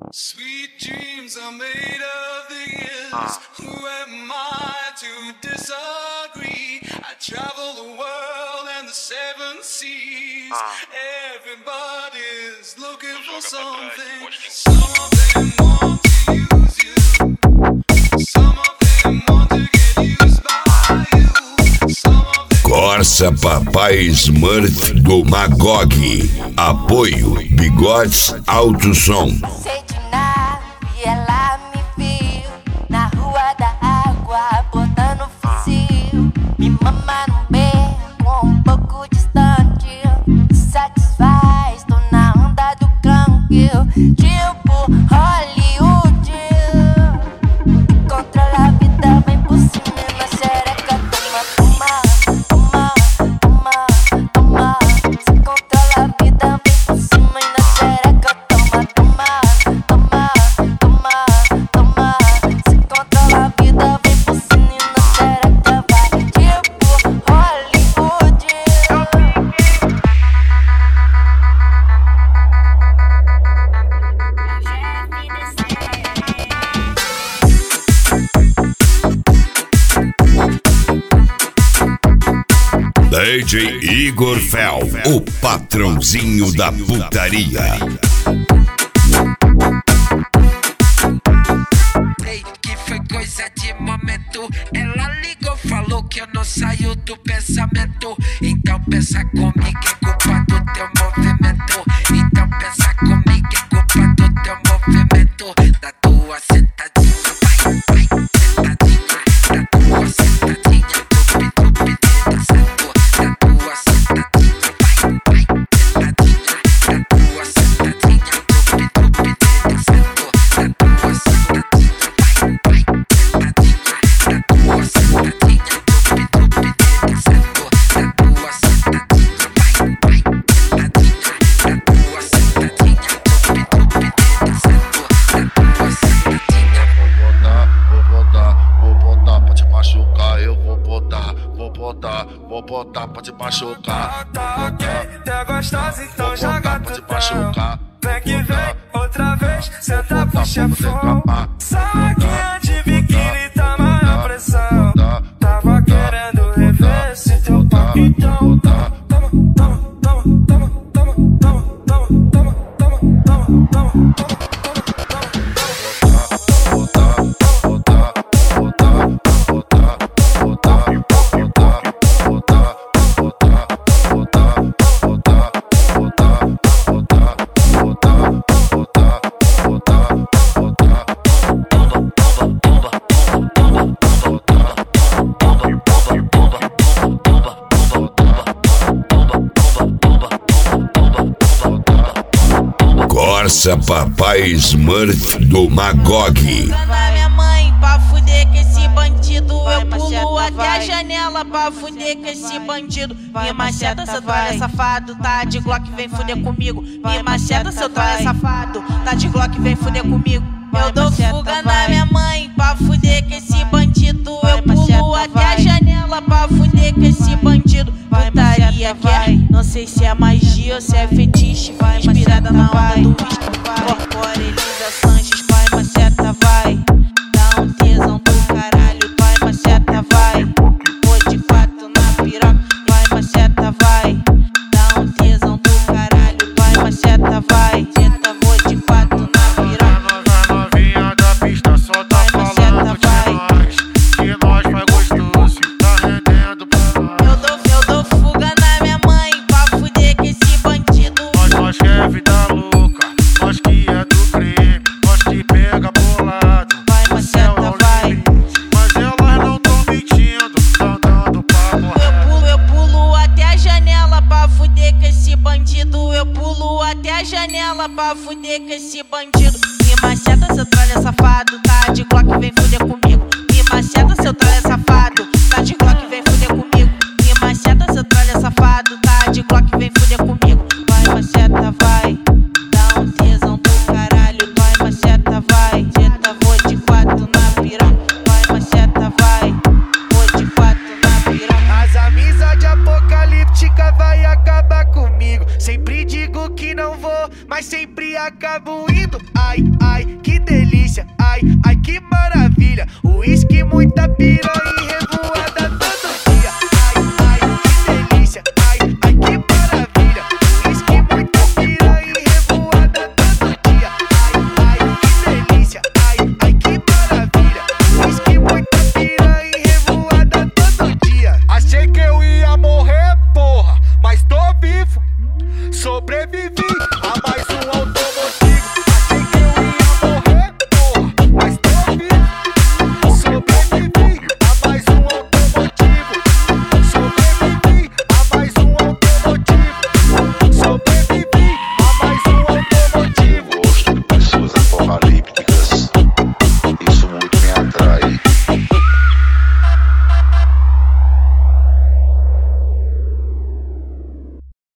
Sweet dreams are made of these. Who am I to disagree? I travel the world and the seven seas. Everybody's looking for something. Some of them want to use you. Some of them want to get used by you. Some of them... Corsa Papai Smurf do Magog. Apoio Bigodes Alto Som. Sei de nada e ela me viu na rua da água botando fuzil. Me mama no beco um pouco distante. Satisfaz, tô na onda do canque. Tipo Hollywood. Controla a vida, vem por cima na xereca. Toma, toma, toma, toma, toma. Se controla a vida, vem por cima na xereca. Toma, toma, toma, toma, toma. Se controla a vida, vem por cima na xereca. Vai tipo Hollywood. DJ Igor Fel, o patrãozinho da putaria. Ei, que foi coisa de momento. Ela ligou, falou que eu não saio do pensamento. Então pensa comigo, é culpa do teu movimento. Então pensa comigo, é culpa do teu movimento. Da tua sentadinha, vai, vai, sentadinha. Da tua sentadinha, tupi, tupi, dançando. Da tua sentadinha, vai, vai, sentadinha. Da tua sentadinha, tupi, tupi, dançando. Da tua sentadinha, vai, vai, sentadinha. Da tua sentadinha, tupi, tupi, dançando. Da tua sentadinha, vai, vai, sentadinha. Da tua sentadinha, tupi, tupi, dançando. Da tua sentadinha. Vou botar pra te machucar. Eu vou botar pra te machucar. Tá ok, tá gostosa, então joga Pra te tudo. machucar. Vem que vem, outra vez, senta pro Pra chefão. poder Saquinha de biquíni, tá maior pressão. Tava querendo rever esse teu papo, então toma, toma, toma, toma, toma, toma, toma, toma, toma, toma, toma, toma. Corsa Papai Smurf do Magog. Na minha mãe pra fuder com esse bandido. Eu pulo até a janela pra fuder com esse bandido. Me macheta, seu tralha safado. Tá de Glock, vem fuder comigo. Me macheta, seu tralha safado. Tá de Glock, vem fuder comigo. Eu dou fuga na minha mãe pra fuder com esse bandido. Eu pulo até a janela pra fuder com esse bandido. Putaria quer, não sei se é magia ou se é fetiche. Inspirada na onda do whisky. Corpora Elisa Sanches, vai maceta, vai. Dá um tesão do caralho, vai maceta, vai. Vou de quatro na piroca, vai maceta, vai. Dá um tesão do caralho, vai maceta, vai. Tenta, vou de quatro na piroca. A novinha da pista só tá falando de nós. Que nós faz gostoso, tá rendendo pra nós. Eu dou fuga na minha mãe pra fuder com esse bandido. Nós que é vida louca, nós que é do crime, nós que pega bolado. Vai O céu é maceta, o vai. limite, mas elas não tão mentindo, tão dando pra morrer. Eu pulo até a janela pra fuder com esse bandido. Eu pulo até a janela pra fuder com esse bandido. Me macheta, seu tralha safado. Tá de Glock, vem fuder comigo. Me macheta, seu tralha safado. Tá de Glock, vem fuder comigo. Me macheta, seu tralha safado. Tá de Glock, vem fuder comigo. Vai macheta, vai. Dá um tesão do caralho. Vai macheta, vai. Tenta, vou de quatro na piroca. Vai macheta, vai. Vou de quatro na piroca. As amizades apocalípticas vai acabar comigo. Sempre digo que não vou, mas sempre acabo indo. Ai, ai, piranha.